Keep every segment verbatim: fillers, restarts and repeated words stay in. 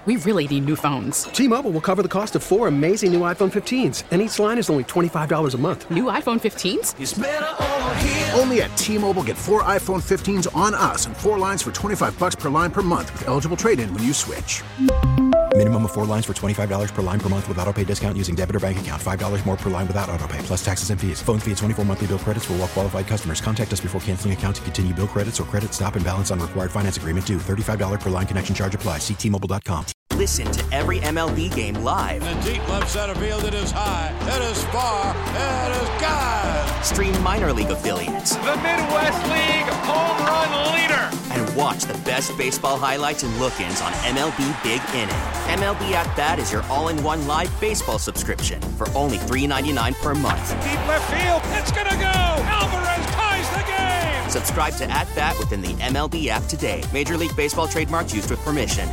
We really need new phones. T-Mobile will cover the cost of four amazing new iPhone fifteens, and each line is only twenty-five dollars a month. New iPhone fifteens? It's better over here. Only at T-Mobile, get four iPhone fifteens on us and four lines for twenty-five dollars per line per month with eligible trade-in when you switch. Minimum of four lines for twenty-five dollars per line per month with autopay discount using debit or bank account. five dollars more per line without autopay, plus taxes and fees. Phone fee at twenty-four monthly bill credits for well qualified customers. Contact us before canceling account to continue bill credits or credit stop and balance on required finance agreement due. thirty-five dollars per line connection charge applies. See T Mobile dot com. Listen to every M L B game live. In the deep left center field, it is high, it is far, it is gone. Stream minor league affiliates. The Midwest League home run leader. And watch the best baseball highlights and look-ins on M L B Big Inning. M L B At Bat is your all-in-one live baseball subscription for only three dollars and ninety-nine cents per month. Deep left field, it's gonna go. Alvarez ties the game. Subscribe to At Bat within the M L B app today. Major League Baseball trademarks used with permission.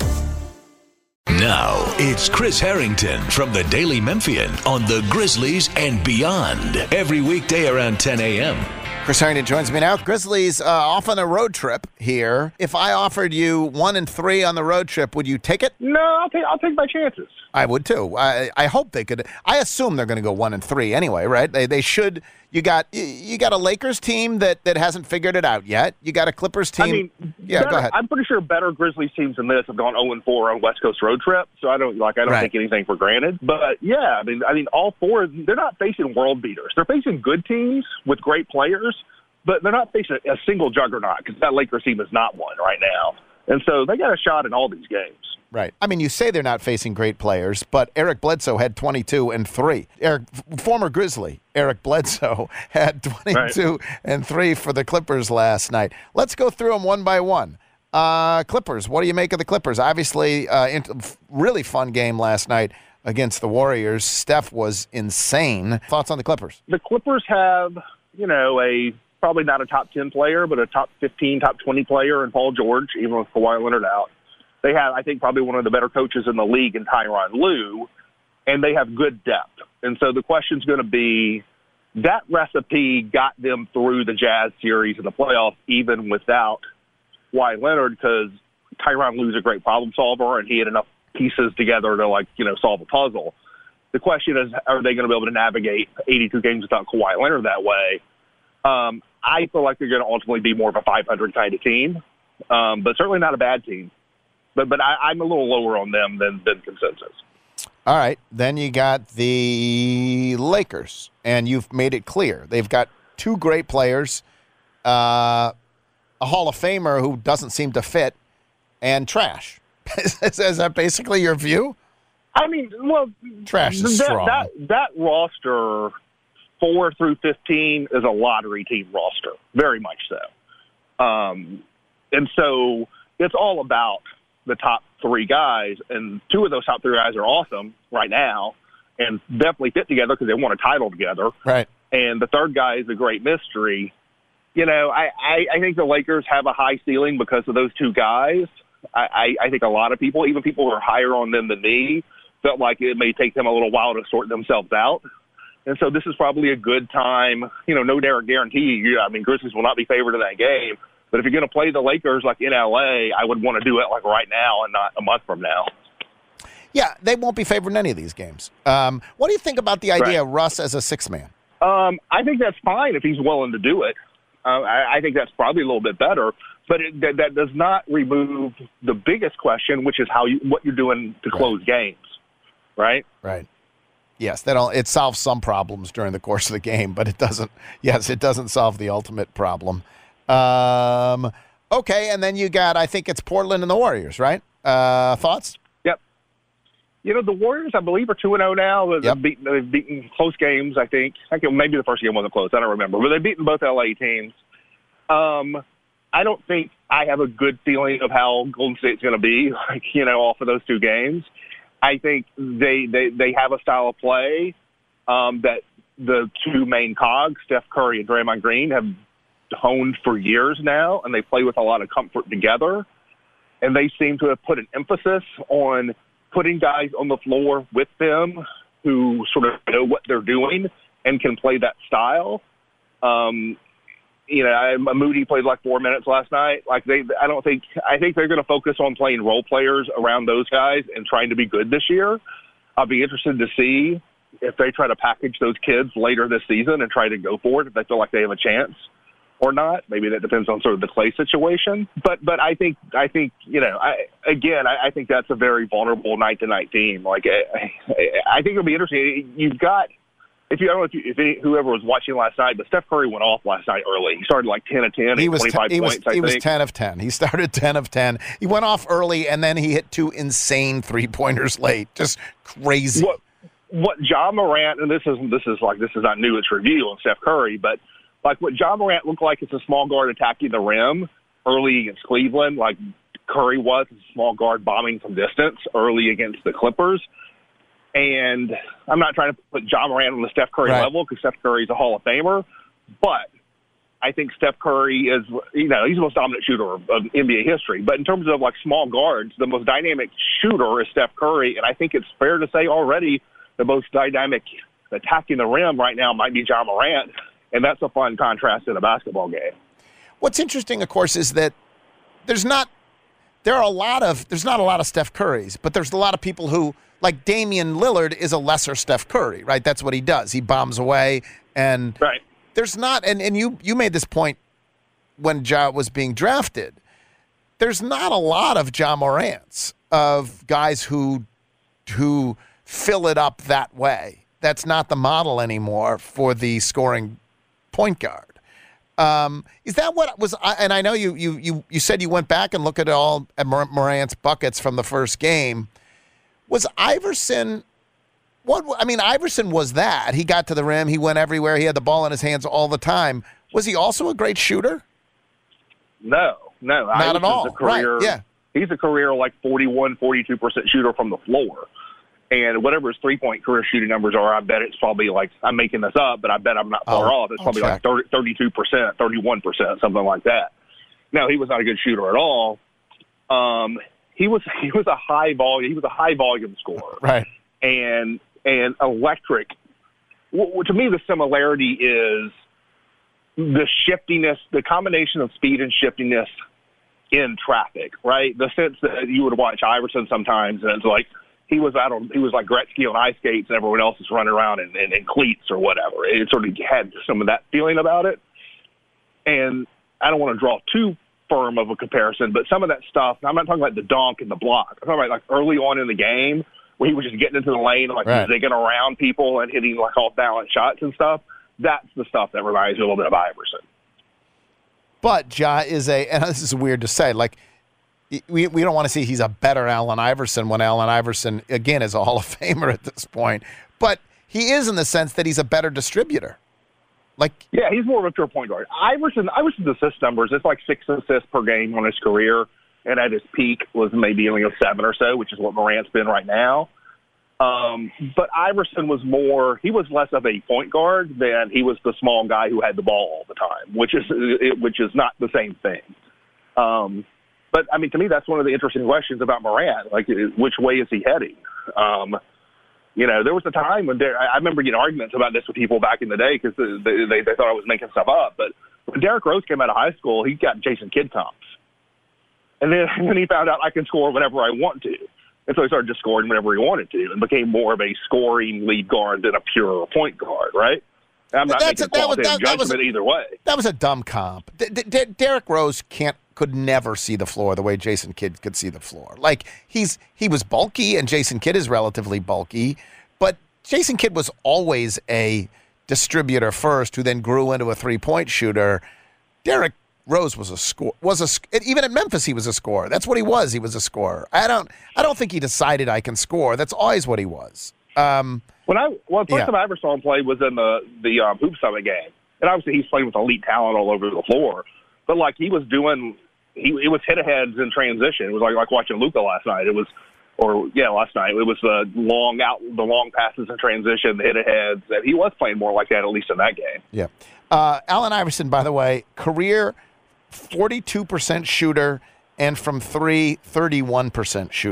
Now, it's Chris Harrington from the Daily Memphian on the Grizzlies and beyond. Every weekday around ten a.m. Chris Harrington joins me now. Grizzlies uh, off on a road trip here. If I offered you one and three on the road trip, would you take it? No, I'll take I'll take my chances. I would too. I I hope they could. I assume they're going to go one and three anyway, right? They they should. You got you got a Lakers team that, that hasn't figured it out yet. You got a Clippers team. I mean, yeah, better, go ahead. I'm pretty sure better Grizzlies teams than this have gone oh and four on West Coast road trip. So I don't like I don't Right. take anything for granted. But yeah, I mean I mean all four. They're not facing world beaters. They're facing good teams with great players, but they're not facing a single juggernaut because that Lakers team is not one right now. And so they got a shot in all these games. Right. I mean, you say they're not facing great players, but Eric Bledsoe had twenty-two and three. Eric, former Grizzly Eric Bledsoe had twenty-two right. and three for the Clippers last night. Let's go through them one by one. Uh, Clippers, what do you make of the Clippers? Obviously, uh, really fun game last night against the Warriors. Steph was insane. Thoughts on the Clippers? The Clippers have, you know, a probably not a top ten player, but a top fifteen, top twenty player in Paul George, even with Kawhi Leonard out. They have, I think, probably one of the better coaches in the league in Tyronn Lue, and they have good depth. And so the question's going to be, that recipe got them through the Jazz series in the playoffs, even without Kawhi Leonard, because Tyronn Lue's a great problem solver, and he had enough pieces together to, like, you know, solve a puzzle. The question is, are they going to be able to navigate eighty-two games without Kawhi Leonard that way? Um, I feel like they're going to ultimately be more of a five hundred kind of team, um, but certainly not a bad team. But but I, I'm a little lower on them than, than consensus. All right. Then you got the Lakers, and you've made it clear. They've got two great players, uh, a Hall of Famer who doesn't seem to fit, and trash. is, is that basically your view? I mean, well, trash is that, strong. That, that roster, four through fifteen, is a lottery team roster, very much so. Um, and so it's all about the top three guys, and two of those top three guys are awesome right now and definitely fit together because they won a title together. Right. And the third guy is a great mystery. You know, I, I, I think the Lakers have a high ceiling because of those two guys. I, I, I think a lot of people, even people who are higher on them than me, felt like it may take them a little while to sort themselves out. And so this is probably a good time. You know, no guarantee. I mean, Grizzlies will not be favored in that game. But if you're going to play the Lakers like in L A, I would want to do it like right now and not a month from now. Yeah, they won't be favored in any of these games. Um, what do you think about the idea right. of Russ as a sixth man? Um, I think that's fine if he's willing to do it. Uh, I, I think that's probably a little bit better. But it, that, that does not remove the biggest question, which is how you, what you're doing to close right. games, right? Right. Yes, that all, it solves some problems during the course of the game, but it doesn't. Yes, it doesn't solve the ultimate problem. Um, okay, and then you got, I think it's Portland and the Warriors, right? Uh, thoughts? Yep. You know, the Warriors, I believe, are two and oh now. They've, yep. beaten, they've beaten close games, I think. I think maybe the first game wasn't close. I don't remember. But they've beaten both L A teams. Um, I don't think I have a good feeling of how Golden State's going to be, like, you know, off of those two games. I think they, they, they have a style of play um, that the two main cogs, Steph Curry and Draymond Green, have honed for years now, and they play with a lot of comfort together. And they seem to have put an emphasis on putting guys on the floor with them who sort of know what they're doing and can play that style. Um, you know, Moody played like four minutes last night. Like they, I don't think, I think they're going to focus on playing role players around those guys and trying to be good this year. I'll be interested to see if they try to package those kids later this season and try to go for it if they feel like they have a chance or not. Maybe that depends on sort of the Clay situation. But but I think I think you know I again I, I think that's a very vulnerable night to night team. Like I, I think it'll be interesting. You've got if you I don't know if, you, if any, whoever was watching last night, but Steph Curry went off last night early. He started like ten of ten. He was twenty-five t- he points. was, I he think. was ten of ten. He started ten of ten. He went off early and then he hit two insane three pointers late. Just crazy. What, What John Morant, and this is this is like this is not new, it's review on Steph Curry, but like what John Morant looked like as a small guard attacking the rim early against Cleveland, like Curry was as a small guard bombing from distance early against the Clippers. And I'm not trying to put John Morant on the Steph Curry right. level because Steph Curry is a Hall of Famer, but I think Steph Curry is, you know, he's the most dominant shooter of, of N B A history. But in terms of like small guards, the most dynamic shooter is Steph Curry, and I think it's fair to say already the most dynamic attacking the rim right now might be John Morant, and that's a fun contrast in a basketball game. What's interesting, of course, is that there's not there are a lot of there's not a lot of Steph Currys, but there's a lot of people who, like Damian Lillard, is a lesser Steph Curry, right? That's what he does. He bombs away, and right. There's not, and, and you you made this point when Ja was being drafted. There's not a lot of Ja Morants, of guys who who. fill it up that way. That's not the model anymore for the scoring point guard. Um, is that what was? And I know you you you you said you went back and looked at all at Morant's buckets from the first game. Was Iverson? What I mean, Iverson was that he got to the rim, he went everywhere, he had the ball in his hands all the time. Was he also a great shooter? No, no, not Iverson's at all. A career, right? Yeah, he's a career like forty-one, forty-two percent shooter from the floor. And whatever his three-point career shooting numbers are, I bet it's probably like, I'm making this up, but I bet I'm not far oh, off. It's I'll probably check. like thirty, thirty-two percent, thirty-one percent, something like that. No, he was not a good shooter at all. Um, he was he was a high volume he was a high volume scorer, right? And and electric. Well, to me, the similarity is the shiftiness, the combination of speed and shiftiness in traffic, right? The sense that you would watch Iverson sometimes, and it's like. He was out on, he was like Gretzky on ice skates, and everyone else is running around in, in, in cleats or whatever. It sort of had some of that feeling about it. And I don't want to draw too firm of a comparison, but some of that stuff, I'm not talking about the dunk and the block. I'm talking about like early on in the game where he was just getting into the lane and like right. zigging around people and hitting like off balance shots and stuff. That's the stuff that reminds me a little bit of Iverson. But Ja is a, and this is weird to say, like, We we don't want to see he's a better Allen Iverson when Allen Iverson, again, is a Hall of Famer at this point. But he is in the sense that he's a better distributor. Like, yeah, he's more of a pure point guard. Iverson, Iverson's assist numbers, it's like six assists per game on his career, and at his peak was maybe only a seven or so, which is what Morant's been right now. Um, but Iverson was more, he was less of a point guard than he was the small guy who had the ball all the time, which is which is not the same thing. Um But, I mean, to me, that's one of the interesting questions about Morant. Like, which way is he heading? Um, you know, there was a time when Der- I remember getting arguments about this with people back in the day because they, they, they thought I was making stuff up. But when Derrick Rose came out of high school, he got Jason Kidd comps. And then, and then he found out I can score whenever I want to. And so he started just scoring whenever he wanted to and became more of a scoring lead guard than a pure point guard, right? I'm not That's making a qualitative that, that was, judgment a, either way. That was a dumb comp. D- D- Derrick Rose can't could never see the floor the way Jason Kidd could see the floor. Like, he's he was bulky, and Jason Kidd is relatively bulky, but Jason Kidd was always a distributor first, who then grew into a three-point shooter. Derrick Rose was a score was a even at Memphis he was a scorer. That's what he was. He was a scorer. I don't I don't think he decided I can score. That's always what he was. Um, when I well, the first yeah. time I ever saw him play was in the the um, Hoop Summit game, and obviously he's playing with elite talent all over the floor. But like he was doing, he it was hit aheads in transition. It was like like watching Luka last night. It was, or yeah, last night it was the long out, the long passes in transition, the hit aheads, and he was playing more like that at least in that game. Yeah, uh, Allen Iverson, by the way, career forty-two percent shooter, and from three, thirty-one percent shooter.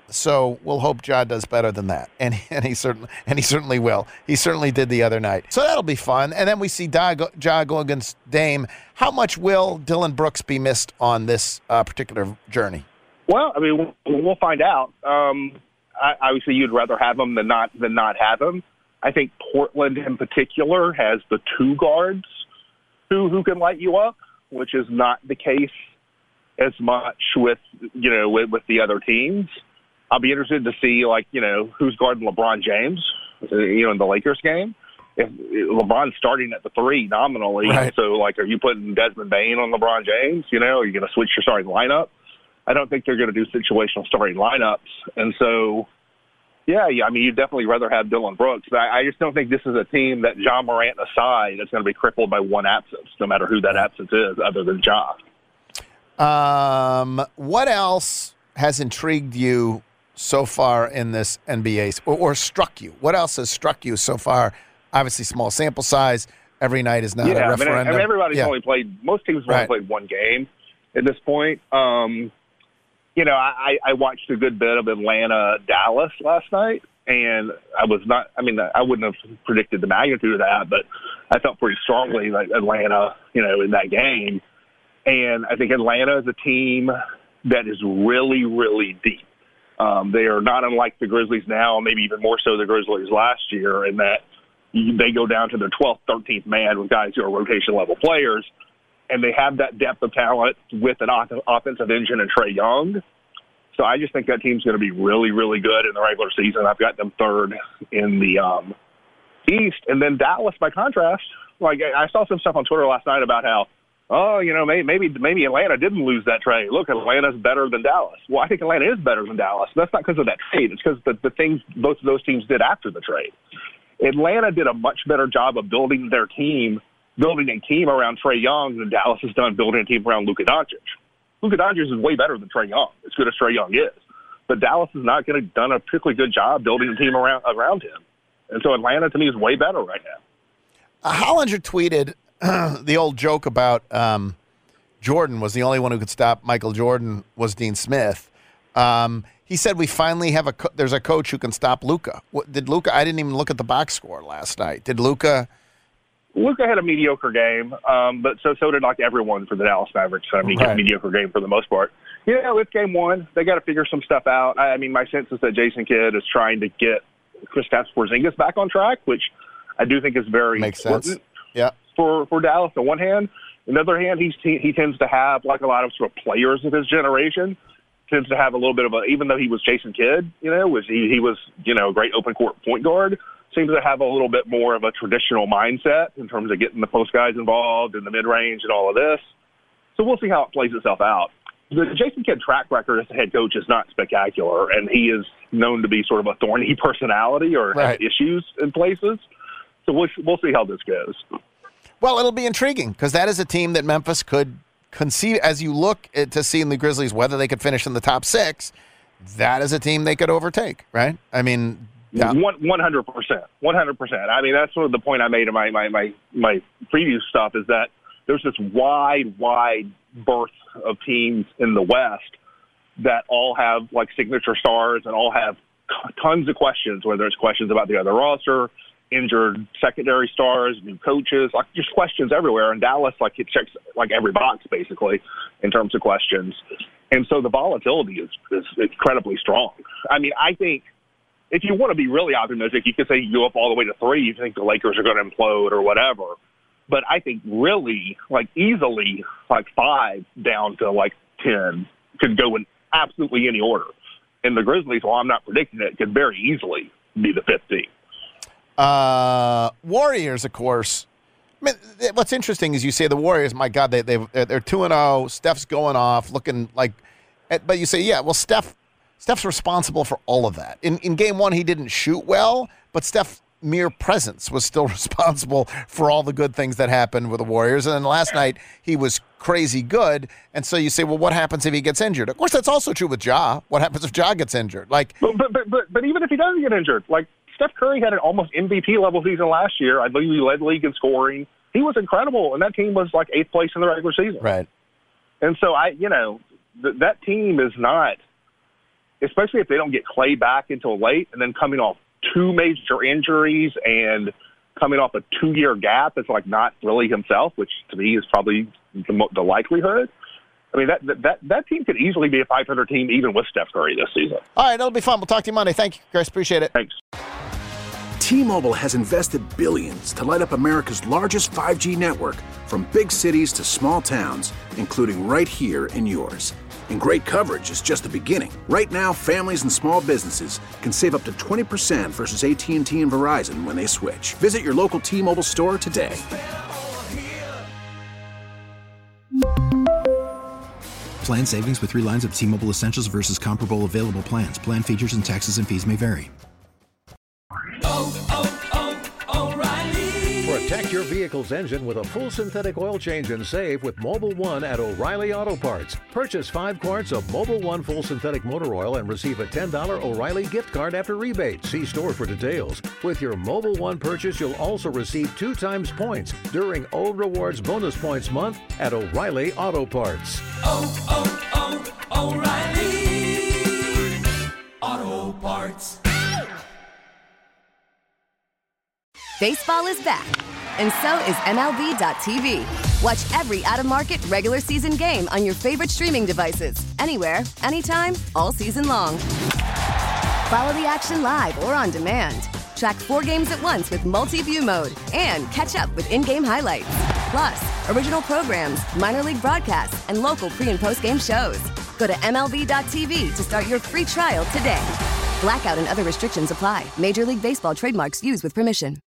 So we'll hope Ja does better than that, and and he certainly and he certainly will. He certainly did the other night. So that'll be fun. And then we see Ja go, Ja go against Dame. How much will Dillon Brooks be missed on this uh, particular journey? Well, I mean, we'll, we'll find out. Um, I, obviously, you'd rather have him than not than not have him. I think Portland in particular has the two guards who who can light you up, which is not the case as much with you know with, with the other teams. I'll be interested to see, like, you know, who's guarding LeBron James, you know, in the Lakers game. If LeBron's starting at the three nominally, right. So, like, are you putting Desmond Bane on LeBron James? You know, are you going to switch your starting lineup? I don't think they're going to do situational starting lineups. And so, yeah, yeah, I mean, you'd definitely rather have Dillon Brooks. But I, I just don't think this is a team that Ja Morant aside is going to be crippled by one absence, no matter who that absence is, other than Ja. Um, what else has intrigued you so far in this N B A, or, or struck you? What else has struck you so far? Obviously, small sample size. Every night is not yeah, a referendum. I mean, I mean everybody's yeah. only played, most teams have right. only played one game at this point. Um, you know, I, I watched a good bit of Atlanta-Dallas last night, and I was not, I mean, I wouldn't have predicted the magnitude of that, but I felt pretty strongly like Atlanta, you know, in that game. And I think Atlanta is a team that is really, really deep. Um, they are not unlike the Grizzlies now, maybe even more so the Grizzlies last year, in that they go down to their twelfth, thirteenth man with guys who are rotation-level players, and they have that depth of talent with an offensive engine and Trae Young. So I just think that team's going to be really, really good in the regular season. I've got them third in the um, East. And then Dallas, by contrast, like I saw some stuff on Twitter last night about how, oh, you know, maybe maybe maybe Atlanta didn't lose that trade. Look, Atlanta's better than Dallas. Well, I think Atlanta is better than Dallas. That's not because of that trade. It's because the, the things both of those teams did after the trade. Atlanta did a much better job of building their team, building a team around Trae Young than Dallas has done building a team around Luka Doncic. Luka Doncic is way better than Trae Young, as good as Trae Young is. But Dallas has not gonna, done a particularly good job building a team around around him. And so Atlanta, to me, is way better right now. Uh, Hollinger tweeted the old joke about um, Jordan was the only one who could stop Michael Jordan was Dean Smith. Um, he said we finally have a co- there's a coach who can stop Luka. What, did Luka? I didn't even look at the box score last night. Did Luka? Luka had a mediocre game, um, but so so did like everyone for the Dallas Mavericks. I mean, right. A mediocre game for the most part. You know, it's game one. They got to figure some stuff out. I, I mean, my sense is that Jason Kidd is trying to get Kristaps Porzingis back on track, which I do think is very Makes important. Sense. Yeah. For, for Dallas, on one hand. On the other hand, he's, he, he tends to have, like a lot of sort of players of his generation, tends to have a little bit of a, even though he was Jason Kidd, you know, was he, he was, you know, a great open court point guard, seems to have a little bit more of a traditional mindset in terms of getting the post guys involved in the mid-range and all of this. So we'll see how it plays itself out. The Jason Kidd track record as a head coach is not spectacular, and he is known to be sort of a thorny personality or right. have issues in places. So we'll, we'll see how this goes. Well, it'll be intriguing because that is a team that Memphis could conceive, as you look at, to see in the Grizzlies whether they could finish in the top six, that is a team they could overtake, right? I mean, yeah. One hundred percent, one hundred percent. I mean, that's sort of the point I made in my my my my previous stuff is that there's this wide, wide berth of teams in the West that all have like signature stars and all have tons of questions, whether it's questions about the other roster, injured secondary stars, new coaches, like just questions everywhere. And Dallas, like it checks like every box basically in terms of questions. And so the volatility is, is incredibly strong. I mean, I think if you want to be really optimistic, you could say you go up all the way to three. You think the Lakers are going to implode or whatever. But I think really, like easily, like five down to like ten could go in absolutely any order. And the Grizzlies, while I'm not predicting it, could very easily be the fifth team. Uh, Warriors, of course. I mean, what's interesting is you say the Warriors, my God, they, they, they're two and oh. Steph's going off, looking like – but you say, yeah, well, Steph – Steph's responsible for all of that. In in game one, he didn't shoot well, but Steph's mere presence was still responsible for all the good things that happened with the Warriors. And then last night, he was crazy good. And so you say, well, what happens if he gets injured? Of course, that's also true with Ja. What happens if Ja gets injured? Like, But but but, but, but even if he doesn't get injured, like Steph Curry had an almost M V P level season last year. I believe he led the league in scoring. He was incredible, and that team was like eighth place in the regular season. Right. And so I, you know, th- that team is not – especially if they don't get Clay back until late, and then coming off two major injuries and coming off a two-year gap, it's like not really himself, which to me is probably the, mo- the likelihood. I mean, that, that that team could easily be a five hundred team even with Steph Curry this season. All right, that'll be fun. We'll talk to you Monday. Thank you, Chris. Appreciate it. Thanks. T-Mobile has invested billions to light up America's largest five G network, from big cities to small towns, including right here in yours. And great coverage is just the beginning. Right now, families and small businesses can save up to twenty percent versus A T and T and Verizon when they switch. Visit your local T-Mobile store today. Plan savings with three lines of T-Mobile Essentials versus comparable available plans. Plan features and taxes and fees may vary. Oh, oh, oh, O'Reilly. Protect your vehicle's engine with a full synthetic oil change and save with Mobil one at O'Reilly Auto Parts. Purchase five quarts of Mobil one full synthetic motor oil and receive a ten dollars O'Reilly gift card after rebate. See store for details. With your Mobil one purchase, you'll also receive two times points during O Rewards Bonus Points Month at O'Reilly Auto Parts. Oh, oh, oh, O'Reilly Auto Parts. Baseball is back, and so is M L B dot T V. Watch every out-of-market, regular season game on your favorite streaming devices, anywhere, anytime, all season long. Follow the action live or on demand. Track four games at once with multi-view mode, and catch up with in-game highlights. Plus, original programs, minor league broadcasts, and local pre- and post-game shows. Go to M L B dot T V to start your free trial today. Blackout and other restrictions apply. Major League Baseball trademarks used with permission.